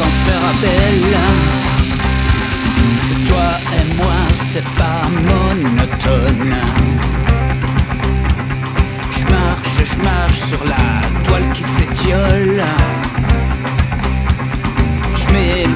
sans faire appel. Toi et moi, c'est pas monotone. Je marche sur la toile qui s'étiole. Je mets